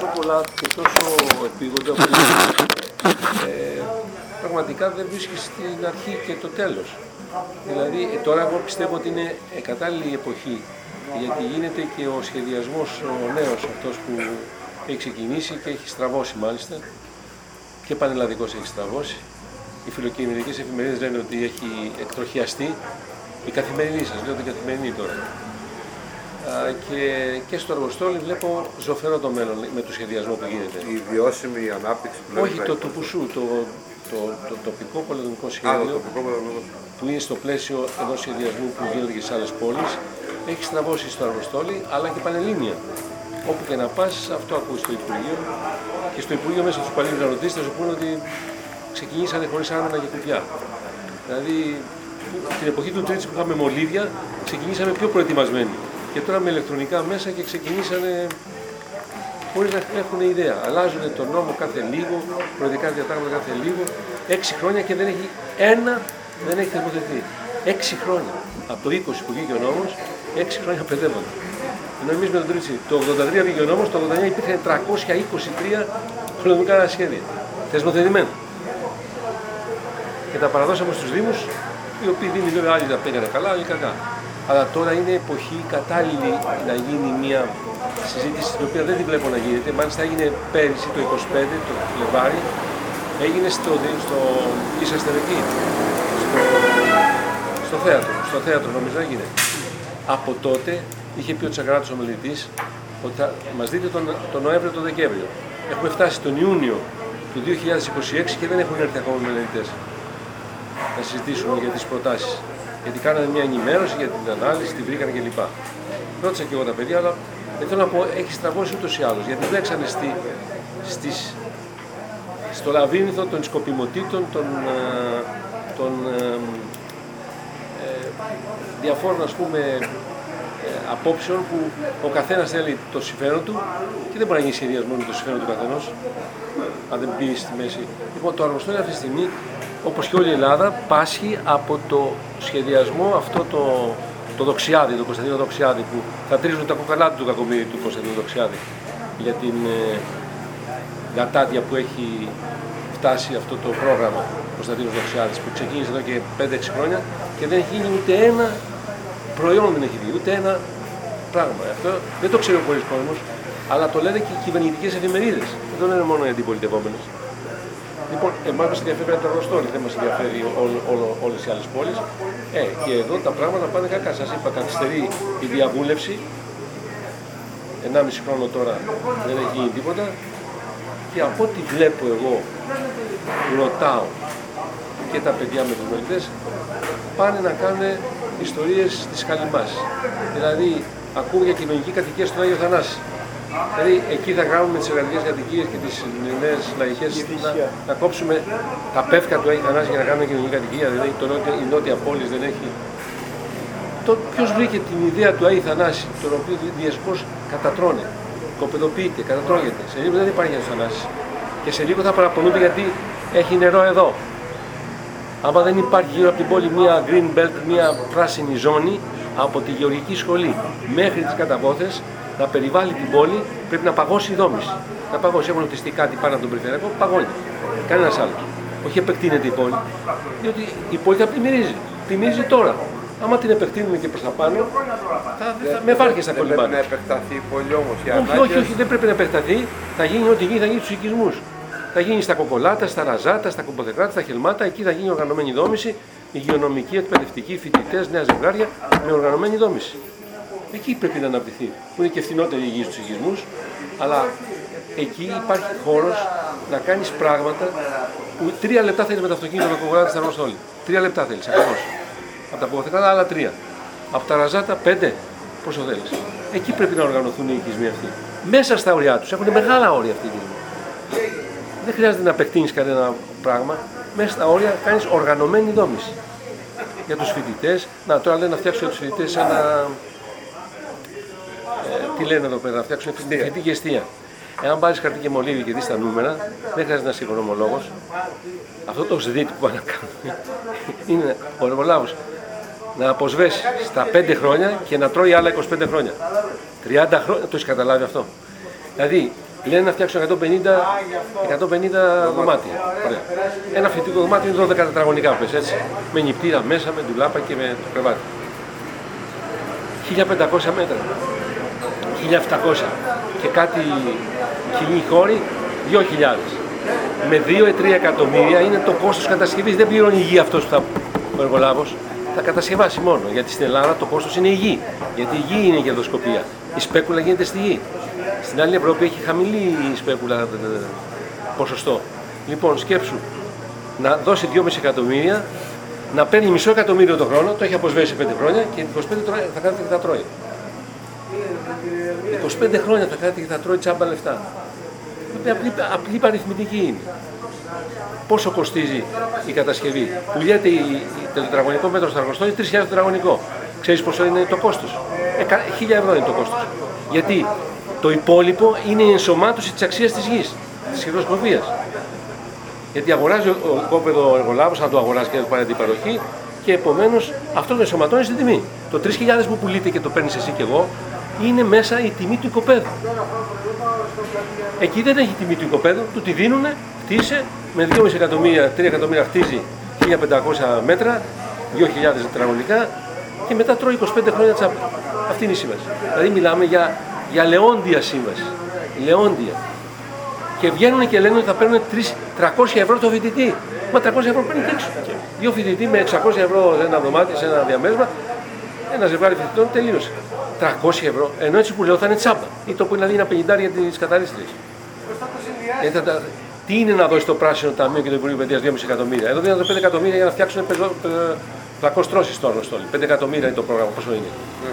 τόσο πολλά και τόσο επίγοντα που πραγματικά δεν βρίσκεις στην αρχή και το τέλος. Δηλαδή τώρα εγώ πιστεύω ότι είναι κατάλληλη η εποχή, γιατί γίνεται και ο σχεδιασμός ο νέος αυτός που έχει ξεκινήσει και έχει στραβώσει μάλιστα, και πανελλαδικός έχει στραβώσει. Οι φιλοκειμενικές εφημερίδες λένε ότι έχει εκτροχιαστεί. Η καθημερινή, σας λέω την καθημερινή τώρα. Και στο Αργοστόλι βλέπω ζωφερό το μέλλον με το σχεδιασμό που γίνεται. Η βιώσιμη ανάπτυξη που όχι το του Πουσού, το τοπικό πολεοδομικό σχέδιο που είναι στο πλαίσιο ενός σχεδιασμού που γίνεται και σε άλλες πόλεις, έχει στραβώσει στο Αργοστόλι αλλά και πανελλήνια. Όπου και να πας, αυτό ακούει στο Υπουργείο, και στο Υπουργείο μέσα στους παλιούς να ρωτήσεις θα σου πούνε ότι ξεκινήσανε χωρίς άμενα και κουπιά. Δηλαδή την εποχή του Τρίτσι που είχαμε μολύβια, ξεκινήσαμε πιο προετοιμασμένοι. Και τώρα με ηλεκτρονικά μέσα και ξεκινήσανε χωρίς να έχουν ιδέα. Αλλάζουν τον νόμο κάθε λίγο, προεδρικά διατάγματα κάθε λίγο. 6 χρόνια και δεν έχει θεσμοθετηθεί. 6 χρόνια. Από το 20 που βγήκε ο νόμος, 6 χρόνια παιδεύονται. Ενώ εμείς με τον Τρίτσι, το 83 βγήκε ο νόμος, το 89 υπήρχαν 323 πολεοδομικά σχέδια. Θεσμοθετημένα. Και τα παραδώσαμε στους Δήμους, οι οποίοι Δήμοι βέβαια άλλοι τα πήγανε καλά, άλλοι κακά. Αλλά τώρα είναι εποχή κατάλληλη να γίνει μια συζήτηση την οποία δεν τη βλέπω να γίνεται. Μάλιστα έγινε πέρυσι το 25, το Φλεβάρι, έγινε είσαστε εκεί, στο θέατρο νομίζω έγινε. Από τότε είχε πει ο Τσακράτος ο μελετής ότι θα μας δείτε τον Νοέμβριο, τον Δεκέμβριο. Έχουμε φτάσει τον Ιούνιο του 2026 και δεν έχουν έρθει ακόμα οι μελετητές να συζητήσουμε για τις προτάσεις. Γιατί κάνανε μια ενημέρωση για την ανάλυση, τη βρήκανε κλπ. Ρώτησα και εγώ τα παιδιά, αλλά δεν θέλω να πω, έχει στραβώσει ούτως ή άλλως. Γιατί μπλέξανε στο λαβύρινθο των σκοπιμοτήτων, των διαφόρων ας πούμε απόψεων που ο καθένας θέλει το συμφέρον του και δεν μπορεί να γίνει σχεδιασμό με το συμφέρον του καθενός, αν δεν μπει στη μέση. Λοιπόν, το Αργοστόλι αυτή τη στιγμή, όπως και όλη η Ελλάδα, πάσχει από το σχεδιασμό αυτό το Δοξιάδη, τον Κωνσταντίνο Δοξιάδη, που θα τρίζουν τα κοκαλάτα του κακομοίρη του Κωνσταντίνου Δοξιάδη για την γατάτια που έχει φτάσει αυτό το πρόγραμμα Κωνσταντίνος Δοξιάδης, που ξεκίνησε εδώ και 5-6 χρόνια και δεν έχει γίνει ούτε ένα προϊόν, δεν έχει βγει, ούτε ένα πράγμα. Αυτό δεν το ξέρει ο πολλής κόσμος, αλλά το λένε και οι κυβερνητικές εφημερίδες. Δεν το λένε μόνο οι αντιπολιτευόμενες. Λοιπόν, εμάς μας ενδιαφέρει το Αργοστόλι, δεν μας ενδιαφέρει όλες οι άλλες πόλεις. Και εδώ τα πράγματα πάνε κακά. Σας είπα, καθυστερεί η διαβούλευση. 1,5 χρόνο τώρα δεν έχει γίνει τίποτα. Και από ό,τι βλέπω εγώ, ρωτάω και τα παιδιά με τους μελετές, πάνε να κάνουν ιστορίες της Χαλιμάς. Δηλαδή, ακούω για κοινωνική κατοικία στον Άγιο Θανάση. Δηλαδή, εκεί θα κάνουμε τις εργατικές κατοικίες και τις νέες λαϊκές να κόψουμε τα πεύκα του Άγιου Θανάση για να κάνουμε κοινωνική κατοικία. Δηλαδή, η νότια πόλη δεν έχει. Ποιος βρήκε την ιδέα του Άγιου Θανάση, τον οποίο διασπώς κατατρώνε, κοπεδοποιείται, κατατρώγεται. Σε λίγο δεν υπάρχει Άγιος Θανάσης. Και σε λίγο θα παραπονούνται γιατί έχει νερό εδώ. Άμα δεν υπάρχει γύρω από την πόλη μια green belt, μια πράσινη ζώνη, από τη γεωργική σχολή μέχρι τις καταβόθες, να περιβάλλει την πόλη, πρέπει να παγώσει η δόμηση. Να παγώσει, έχουν χτιστεί κάτι πάνω από τον περιφερειακό, παγώνει. Κανένας άλλος. Όχι επεκτείνεται η πόλη, διότι η πόλη θα πλημμυρίζει. Πλημμυρίζει τώρα. Άμα την επεκτείνουμε και προς τα πάνω, με βάρκες θα κολυμπάνε. Δεν πρέπει να επεκταθεί η πόλη όμως. Όχι, δεν πρέπει να επεκταθεί. Θα γίνει ό,τι γίνει, θα γίνει στους οικισμούς. Θα γίνει στα Κοκολάτα, στα Ραζάτα, στα Κομποδεκράτα, στα Χελμάτα, εκεί θα γίνει οργανωμένη δόμηση, υγειονομική, εκπαιδευτική, φοιτητές, νέα ζευγάρια με οργανωμένη δόμηση. Εκεί πρέπει να αναπτυχθεί, που είναι και φθηνότερη η γη στους οικισμούς, αλλά εκεί υπάρχει χώρος να κάνεις πράγματα που 3 λεπτά θέλεις με το αυτοκίνητο να Κοκολάτα στα Αργοστόλι. 3 λεπτά θέλεις ακριβώς. Από τα Κομποδεκράτα άλλα 3. Από τα Ραζάτα 5. Πόσο θέλεις. Εκεί πρέπει να οργανωθούν οι οικισμοί αυτοί. Μέσα στα όρια τους. Έχουν μεγάλα όρια αυτή τη στιγμή. Δεν χρειάζεται να επεκτείνεις κανένα πράγμα. Μέσα στα όρια κάνεις οργανωμένη δόμηση. Για τους φοιτητές. Να, τώρα λένε να φτιάξουν για τους φοιτητές ένα. Τι λένε εδώ πέρα, να φτιάξουν φοιτητική εστία. Εάν πάρεις χαρτί και μολύβι και δεις τα νούμερα, δεν χρειάζεται να είσαι οικονομολόγος. Αυτό το ΣΔΙΤ που πάνε να κάνουν είναι ο εργολάβος να αποσβέσει στα 5 χρόνια και να τρώει άλλα 25 χρόνια. 30 χρόνια, το έχεις καταλάβει αυτό. Δηλαδή, Λένε να φτιάξουν 150 δωμάτια. Ωραία. Ένα φοιτητικό δωμάτιο είναι 12 τετραγωνικά πες, έτσι. Με νηπτήρα μέσα, με ντουλάπα και με το κρεβάτι. 1500 μέτρα. 1700 και κάτι κοινή χώρη, 2.000. Με 2-3 εκατομμύρια είναι το κόστος κατασκευής. Δεν πληρώνει η γη αυτός ο εργολάβος. Θα κατασκευάσει μόνο. Γιατί στην Ελλάδα το κόστος είναι η γη. Γιατί η γη είναι η κερδοσκοπία. Η σπέκουλα γίνεται στη γη. Στην άλλη Ευρώπη έχει χαμηλή η σπέκουλα ποσοστό. Λοιπόν, σκέψου να δώσει 2,5 εκατομμύρια, να παίρνει μισό εκατομμύριο το χρόνο, το έχει αποσβέσει σε 5 χρόνια και 25 θα κάθεται και θα τρώει. 25 χρόνια θα κάθεται και θα τρώει τσάμπα λεφτά. Απλή παριθμητική είναι. Πόσο κοστίζει η κατασκευή. Πουλιέται το τετραγωνικό μέτρο στο Αργοστόλι 3.000 τετραγωνικό. Ξέρεις πόσο είναι το κόστος. 1.000 ευρώ είναι το κόστος. Γιατί το υπόλοιπο είναι η ενσωμάτωση της αξίας της γης, της χειροσποβίας. Γιατί αγοράζει ο κόπεδο εργολάβος, αν το αγοράζει και πάρει την παροχή, και επομένως αυτό το ενσωματώνει στην τιμή. Το 3.000 που πουλείται και το παίρνεις εσύ και εγώ είναι μέσα η τιμή του οικοπαίδου. Εκεί δεν έχει τιμή του οικοπαίδου, του τη δίνουνε, χτίσε, με 2,5 εκατομμύρια, 3 εκατομμύρια χτίζει 1.500 μέτρα, 2.000 τετραγωνικά και μετά τρώει 25 χρόνια τσάμπα. Αυτή είναι η σύμβαση. Δηλαδή μιλάμε για λεόντια σύμβαση. Λεόντια. Και βγαίνουν και λένε ότι θα παίρνουν 300 ευρώ το φοιτητή. Μα 300 ευρώ παίρνει έξω. Δύο φοιτητή με 600 ευρώ σε ένα δωμάτιο, σε ένα διαμέρισμα, ένα ζευγάρι φοιτητών τελείωσε. 300 ευρώ, ενώ έτσι που λέω θα είναι τσάμπα. Ή το που είναι ένα 50 για τις καταρρίστριες. Τι είναι να δώσει το πράσινο ταμείο και το Υπουργείο Παιδείας 2,5 εκατομμύρια. Εδώ δίνουν 5 εκατομμύρια για να φτιάξουν πλακοστρώσεις στο Αργοστόλι. 5 εκατομμύρια είναι το πρόγραμμα, πόσο είναι.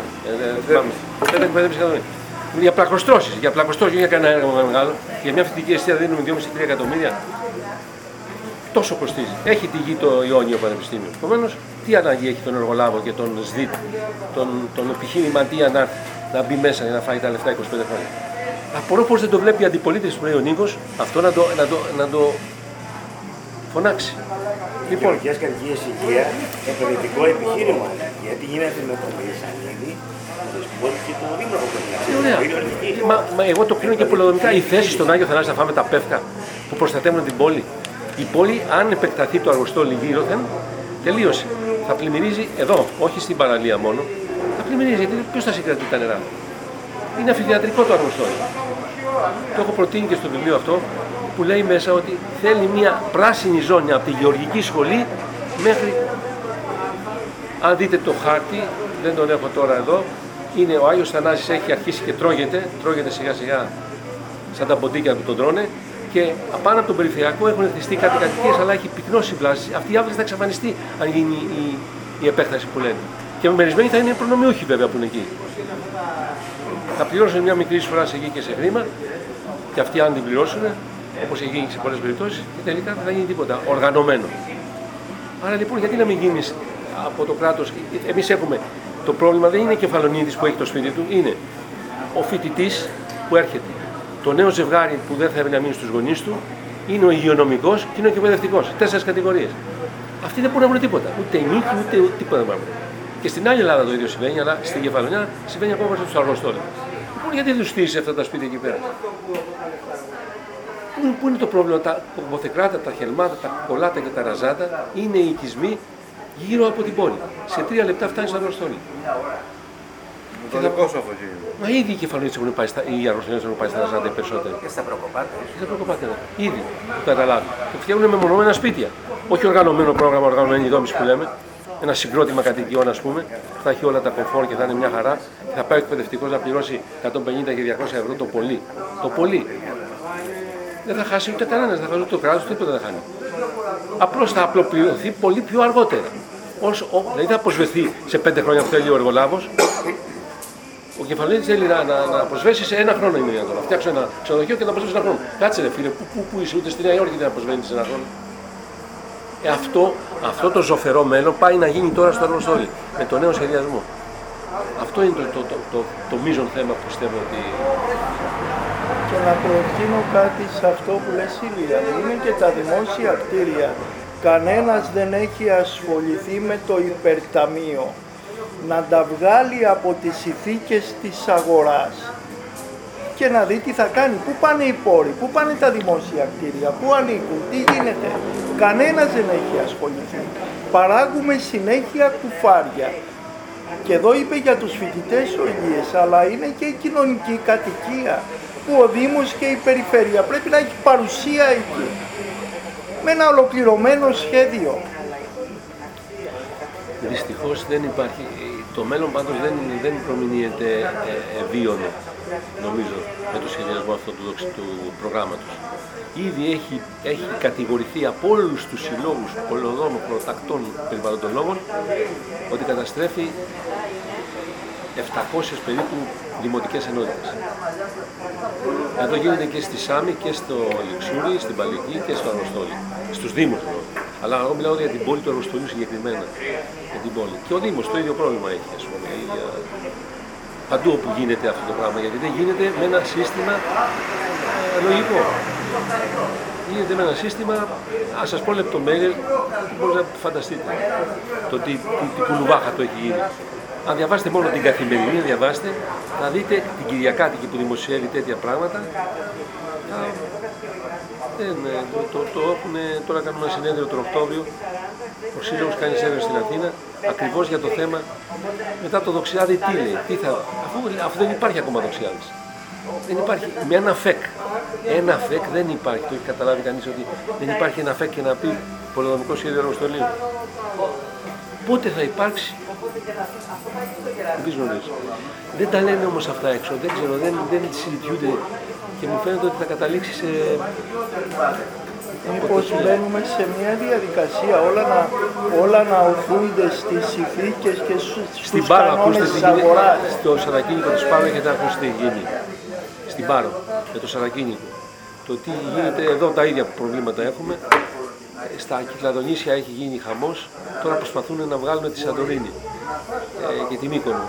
5 εκατομμύρια. Για πλακοστρώσεις, για κανένα έργο μεγάλο. Για μια φοιτητική εστία δίνουμε 2,5-3 εκατομμύρια. Τόσο κοστίζει. Έχει τη γη το Ιόνιο Πανεπιστήμιο. Επομένως, τι ανάγκη έχει τον εργολάβο και τον ΣΔΙΤ, τον επιχειρηματία να μπει μέσα για να φάει τα λεφτά 25 χρόνια. Απορώ πως δεν το βλέπει η αντιπολίτευση που λέει ο Νίκος, αυτό να το φωνάξει. Οι κοινωνικές κατοικίες υγεία, επενδυτικό επιχείρημα, γιατί γίνεται με το Μελισσανίδη, το Δεσπότη και το Δήμαρχο. Μα εγώ το κρίνω και πολεοδομικά. Η θέση στον Άγιο Θανάση να φάμε τα πεύκα που προστατεύουν την πόλη. Η πόλη, αν επεκταθεί το Αργοστόλι γύρωθεν, τελείωσε. Θα πλημμυρίζει εδώ, όχι στην παραλία μόνο. Θα πλημμυρίζει, γιατί ποιος θα συγκρατεί τα νερά. Είναι αφιδιατρικό το Αργοστόλι. Το έχω προτείνει και στο βιβλίο αυτό, που λέει μέσα ότι θέλει μια πράσινη ζώνη από τη γεωργική σχολή μέχρι, αν δείτε το χάρτη, δεν τον έχω τώρα εδώ, είναι ο Άγιος Θανάσης, έχει αρχίσει και τρώγεται σιγά σιγά σαν τα ποντίκια που τον τρώνε, και απάνω από τον περιφερειακό έχουν χτιστεί κάτι κατοικίες, αλλά έχει πυκνώσει η βλάση. Αυτή η άβληση θα εξαφανιστεί αν γίνει η επέκταση που λένε. Και μερισμένοι θα είναι προνομιούχοι βέβαια που είναι εκεί. Θα πληρώσουν μια μικρή εισφορά σε γη και σε χρήμα, και αυτοί αν την πληρώσουν, όπως έχει γίνει σε πολλές περιπτώσεις, και τελικά δεν θα γίνει τίποτα οργανωμένο. Άρα λοιπόν, γιατί να μην γίνει από το κράτος. Εμείς έχουμε. Το πρόβλημα δεν είναι η Κεφαλονίδης που έχει το σπίτι του, είναι ο φοιτητής που έρχεται. Το νέο ζευγάρι που δεν θα έπρεπε να μείνει στους γονείς του, είναι ο υγειονομικός και είναι ο εκπαιδευτικός. 4 κατηγορίες. Αυτοί δεν μπορούν να βρουν τίποτα. Ούτε νίκη, ούτε τίποτα δεν μπορούν. Και στην άλλη Ελλάδα το ίδιο συμβαίνει, αλλά στην Κεφαλονιά συμβαίνει ακόμα στο Αργοστόλι. Λοιπόν, γιατί δεν του στήσει αυτά τα σπίτια εκεί πέρα. Πού είναι το πρόβλημα, τα κομποθεκράτα, τα χελμάτα, τα κολάτα και τα ραζάτα είναι οι οικισμοί γύρω από την πόλη. Σε 3 λεπτά φτάνει στο Αργοστόλι. Το δικό σου αυτοκίνητο. Μα ήδη οι κεφαλονίτες έχουν πάει οι Αργοστολιώτες έχουν πάει στα ραζάτα οι περισσότεροι. Και στα προκοπάτα. Και στα προκοπάτα, ήδη το καταλάβει. Και φτιάχνουν μεμονωμένα σπίτια. Όχι οργανωμένο πρόγραμμα, οργανωμένη δόμηση που λέμε. Ένα συγκρότημα κατοικιών, ας πούμε, θα έχει όλα τα κομφόρ και θα είναι μια χαρά. Και θα πάει ο εκπαιδευτικός να πληρώσει 150 και 200 ευρώ το πολύ. Το πολύ. Δεν θα χάσει ούτε κανένας, δεν θα χάσει ούτε το κράτος, τίποτα δεν χάνει. Απλώς θα απλοποιηθεί πολύ πιο αργότερα. Δηλαδή θα αποσβεθεί σε 5 χρόνια που θέλει ο εργολάβος. Ο Κεφαλονίτης θέλει να προσβέσει σε 1 χρόνο είναι δυνατόν. Να φτιάξω ένα ξενοδοχείο και να προσβέσει 1 χρόνο. Κάτσε ρε φίλε, πού είσαι, ούτε στη Νέα Υόρκη δεν προσβαίνει σε 1 χρόνο. Αυτό το ζωφερό μέλλον πάει να γίνει τώρα στο Αργοστόλι με το νέο σχεδιασμό. Αυτό είναι το μείζον θέμα που πιστεύω ότι. Και να προτείνω κάτι σε αυτό που λες Σίλια. Είναι και τα δημόσια κτίρια. Κανένας δεν έχει ασχοληθεί με το υπερταμείο. Να τα βγάλει από τις συνθήκες της αγοράς και να δει τι θα κάνει. Πού πάνε οι πόροι, πού πάνε τα δημόσια κτίρια, πού ανήκουν, τι γίνεται. Κανένας δεν έχει ασχοληθεί. Παράγουμε συνέχεια κουφάρια. Και εδώ είπε για τους φοιτητές ο Ηλίας, αλλά είναι και η κοινωνική κατοικία που ο Δήμος και η Περιφέρεια πρέπει να έχει παρουσία εκεί. Με ένα ολοκληρωμένο σχέδιο. Δυστυχώς δεν υπάρχει, το μέλλον πάντως δεν προμηνύεται βίωνο, νομίζω, με το σχεδιασμό αυτού του προγράμματος. Ήδη έχει κατηγορηθεί από όλους τους συλλόγους πολεοδόμων, προτακτών περιβαλλοντολόγων ότι καταστρέφει 700 περίπου δημοτικές ενότητες. Εδώ γίνεται και στη Σάμη και στο Λιξούρι, στην Παλική και στο Αργοστόλι. Στους Δήμους. Αλλά εγώ μιλάω για την πόλη του Αργοστολιού συγκεκριμένα. Για την πόλη. Και ο Δήμος το ίδιο πρόβλημα έχει, ας πούμε. Παντού όπου γίνεται αυτό το πράγμα. Γιατί δεν γίνεται με ένα σύστημα λογικό. Γίνεται με ένα σύστημα, ας σας πω λεπτομέρειες, που μπορείτε να φανταστείτε. Το τι κουλουβάχα το έχει γίνει. Αν διαβάσετε μόνο την Καθημερινή, θα δείτε την Κυριακάτικη που δημοσιεύει τέτοια πράγματα. Τώρα κάνουμε ένα συνέδριο τον Οκτώβριο. Ο Σύλλογος κάνει συνέδριο στην Αθήνα, ακριβώς για το θέμα μετά το Δοξιάδη τι λέει, αφού δεν υπάρχει ακόμα Δοξιάδης. Δεν υπάρχει, με ένα ΦΕΚ. Ένα ΦΕΚ δεν υπάρχει, το έχει καταλάβει κανείς ότι δεν υπάρχει ένα ΦΕΚ και να πει πολεοδομικό σχέδιο Αργοστολίου. Πότε θα υπάρξει, δεν τα λένε όμως αυτά έξω, δεν ξέρω, δεν συζητιούνται και μου φαίνεται ότι θα καταλήξει σε... Μήπως μπαίνουμε σε μια διαδικασία όλα να οθούνται στις συνθήκες και στους κανόνες της αγοράς. Στο Σαρακίνικο της Πάρου έχετε ακούσει τι γίνει. Στην Πάρο, με το Σαρακίνικο. Το τι γίνεται εδώ, τα ίδια προβλήματα έχουμε. Στα Κυκλαδονήσια έχει γίνει χαμός. Τώρα προσπαθούν να βγάλουν τη Σαντορίνη και τη Μύκονο.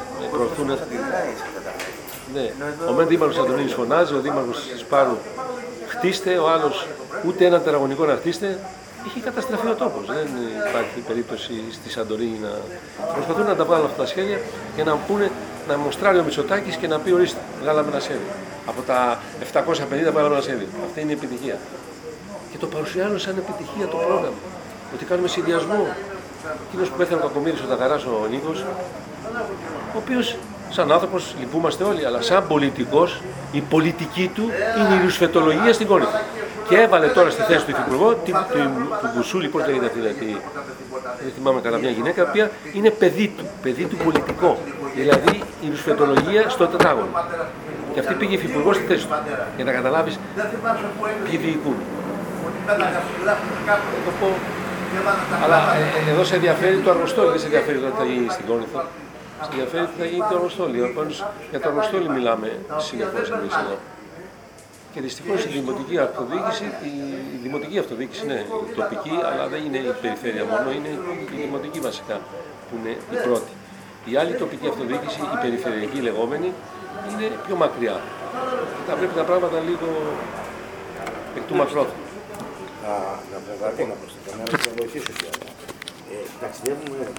Ναι. Ο μεν δήμαρχος Σαντορίνης φωνάζει, ο δήμαρχος της Πάρου χτίστε, ο άλλος ούτε ένα τετραγωνικό να χτίστε. Έχει καταστραφεί ο τόπος. Δεν υπάρχει περίπτωση στη Σαντορίνη να προσπαθούν να τα βγάλουν αυτά τα σχέδια και να πούνε, να μοστράρει ο Μητσοτάκης και να πει ορίστε, βγάλαμε ένα σχέδιο. Από τα 750 βγάλαμε ένα σχέδιο. Αυτή είναι η επιτυχία. Και το παρουσιάζουν σαν επιτυχία το πρόγραμμα. Ότι κάνουμε συνδυασμό. Εκείνος που πέθανε ο Κακομοίρης, ο Ταγαράς, ο Νίκος, ο οποίος σαν άνθρωπος λυπούμαστε όλοι, αλλά σαν πολιτικός η πολιτική του είναι η ρουσφετολογία στην κόρη του. Και έβαλε τώρα στη θέση του υφυπουργό του Μπουσούλη, πώς λέγεται αυτή, δεν θυμάμαι καλά, μια γυναίκα, η οποία είναι παιδί του πολιτικό. Δηλαδή η ρουσφετολογία στο τετράγωνο. Και αυτή πήγε υφυπουργό στη θέση του. Για να καταλάβεις ποιοι διοικούν. Αλλά εδώ σε ενδιαφέρει το Αργοστόλι, δεν σε ενδιαφέρει το τι θα γίνει στην Κόρινθο. Σε ενδιαφέρει τι θα γίνει το Αργοστόλι. Για το Αργοστόλι μιλάμε συνεχώς εμείς εδώ. Και δυστυχώς η δημοτική αυτοδιοίκηση είναι τοπική, αλλά δεν είναι η περιφέρεια μόνο, είναι η δημοτική βασικά που είναι η πρώτη. Η άλλη τοπική αυτοδιοίκηση, η περιφερειακή λεγόμενη, είναι πιο μακριά. Και θα πρέπει τα πράγματα λίγο εκ του μακρόθου. Να προσθέσω, να βοηθήσω. Ταξιδεύουμε